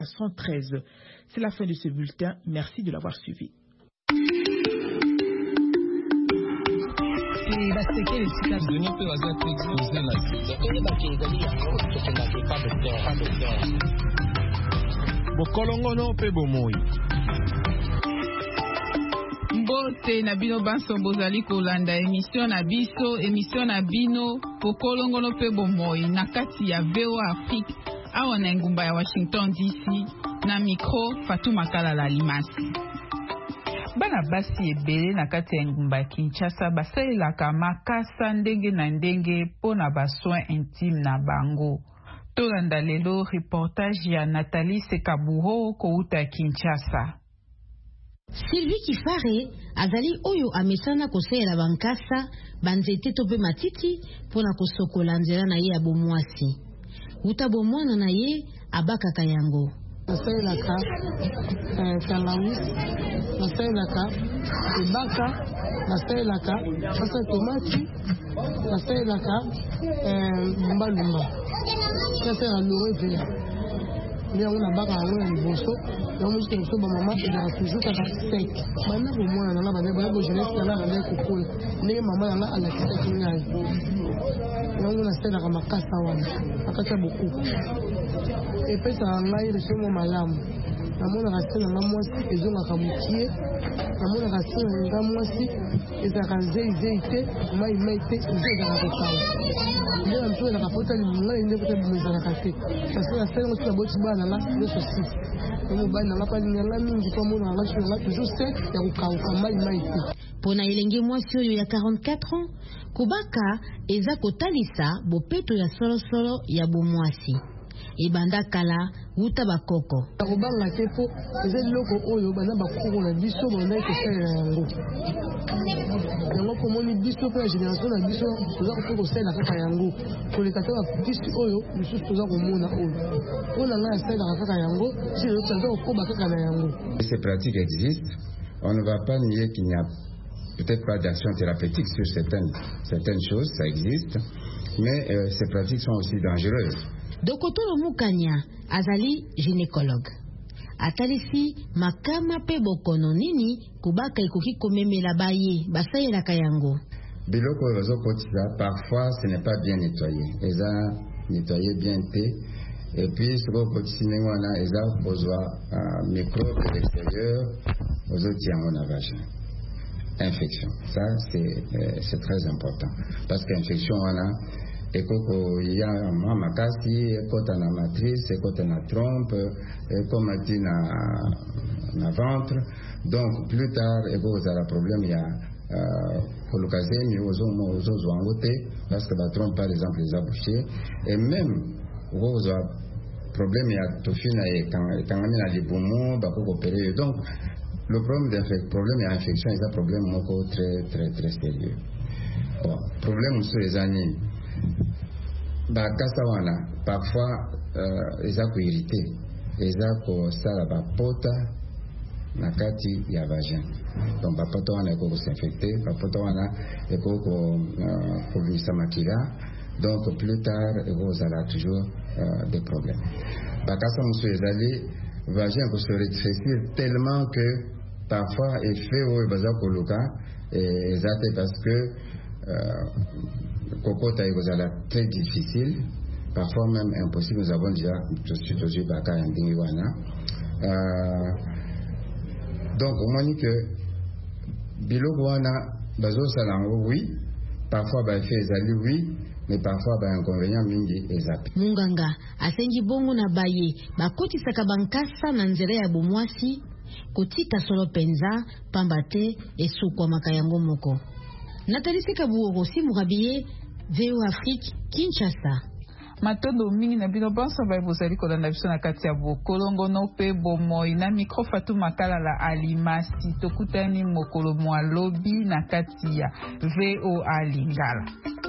113. C'est la fin de ce bulletin. Merci de l'avoir suivi. Mbote na bino banso bozali kolanda émission na bino pokolongono pe bomoi na kati ya VOA Afrique awa na ngumba ya Washington DC na micro Fatou Makala la Limasi. Bana basi ebele na kati ya ngumba ya Kinshasa basalelaka makasa ndenge na ndenge pona basoin intime na bango. Tolanda lelo reportage ya Nathalie Sekaburo kouta Kinshasa. Sylvie Kifare azali oyo amesana kosalela bankasa banzete to pe matiti pona kosokola nzela na ye ya bomwasi. Uta bomwana na ye abakaka yango. Nasaelaka kalawis, nasaelaka ebaka, nasaelaka sasa tomati, nasaelaka lumba. Nasaelaka lore vea. Nous avons un bac à un bosso, nous avons juste un peu de maman qui a toujours un sec. Maintenant, pour moi, on a un jeunesse qui a un coco. Les mamans ont un sec. Nous avons un sel à ma casse à one. À casse beaucoup. Et puis, ça a un mail sur mon malam. Nous avons un sel à la moitié, et nous avons un bouquier. Nous avons un sel à la moitié, et ça a un zéité, maïté, zéité à la casse. Nous avons un peu de la capote, nous avons un peu de la capote. Parce que la sel, on a beau bana la le sosi mo bana la pani la mingi to mo na la toujours sec ya ukauka mai pona elenge mwasi oyo ya 44 ans kubaka eza kotalisa bopeto ya solo ya bomwasi ebanda kala uta bakoko kubanga tepo eza loko oyo bana bakoko na biso bona ikosala yango yango komoni biso pe génération na biso toza kosala kaka yango koleka to biso oyo biso toza komona oyo ona nga sala kaka yango si le toza koba kaka na yango. Ces pratiques existent, on ne va pas nier qu'il n'y a peut-être pas d'action thérapeutique sur certaines choses, ça existe, mais ces pratiques sont aussi dangereuses. Dokotolo Mukanya azali gynécologue. Atalisi makama pe bokono nini kubaka ikoki komemela baye basayela kayango. Biloko rezo kotisa parfois ce n'est pas bien nettoyé. Eza nettoyé bien té et puis ce que kotisi nengwana eza bozwa microbe de l'extérieur ozo tiango na vagin. Infection. Ça c'est très important parce qu'infection wana ekoko ya makasi ekota na matrice ekota na trompe ekomati na ventre donc plus tard ekozala problème ya kolokazemi ozozwa yango te parce que batrompe par exemple eza bouché et même okozwa problème ya tofina ekangami na libumu bakokopere donc le problème ya infection eza problème moko très sérieux. Bon, problème mosusu eza nini bakasa wana parfois eza koirrité eza kosala bapota na kati ya vagin donc bapota wana ekoko s'infecte bapota wana ekoko kobimisa makila donc plus tard ekozala toujours des problèmes. Bakasa mosusu ezali vagin kose rétrécir tellement que parfois effet oyo baza koluka eza te parce que Kokota est très difficile, parfois même impossible. Nous avons déjà tout aux yeux baka yandingi wana. Donc on m'a dit que biloko wana bazo salango oui, parfois ba effet ezali oui, mais parfois ba inconvénient mingi ezali. Munganga asengi bongo na baye bakotisaka bankasa na nzela ya bomwasi kotika solo penza pambate esukwa makayango moko. Nathalie Sekaburo si Mourabiye VOA Afrique Kinshasa. Matondo mingi na bino banso ba bozali kolanda biso na kati ya bokolongo no pe bomoi na micro Fatou Makala la Alimasi tokutani mokolo mwa lobi na kati ya VOA Lingala.